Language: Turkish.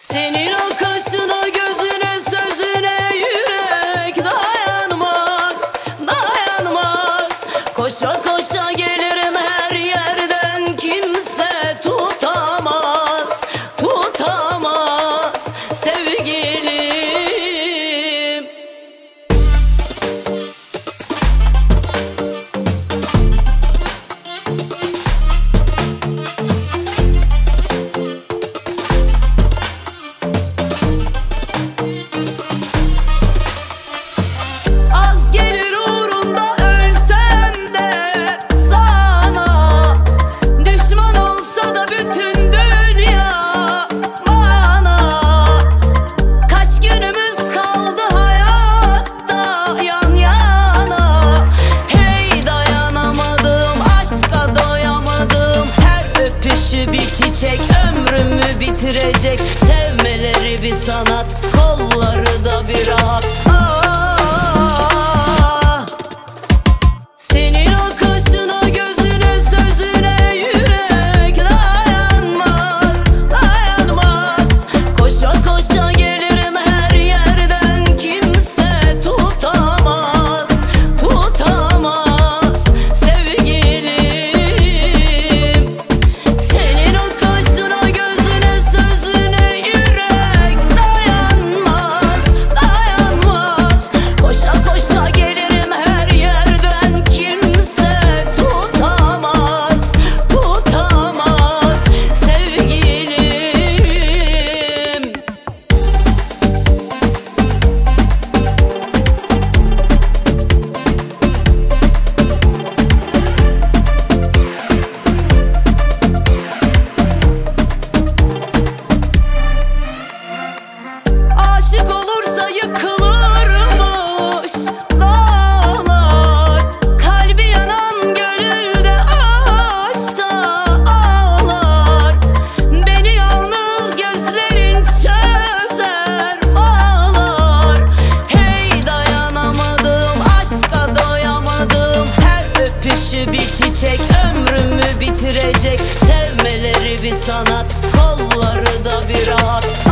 Senin o kaşına, gözüne, sözüne yürek dayanmaz, dayanmaz. Koşa koşa gelirim her yerden, kimse tutamaz, tutamaz sevgilim. Ömrümü bitirecek, sevmeleri bir sanat, kolları da bir rahat. Senin o kaşına, gözüne, sözüne yürek dayanmaz, dayanmaz. Koşa koşa gelirim her yerden, kimse tutamaz, tutamaz sevgilim. Senin o kaşına, gözüne, sözüne yürek dayanmaz, dayanmaz. Koşa koşa gelirim her yerden, kimse tutamaz, tutamaz sevgilim. Aşık olursa yıkılırmış dağlar, kalbi yanan gönülde aşkta ağlar. Beni yalnız gözlerin çözer, ağlar. Hey dayanamadım, aşka doyamadım. Her öpüşü bir çiçek, ömrümü bitirecek, sevmeleri bir sanat, kolları da bir rahat.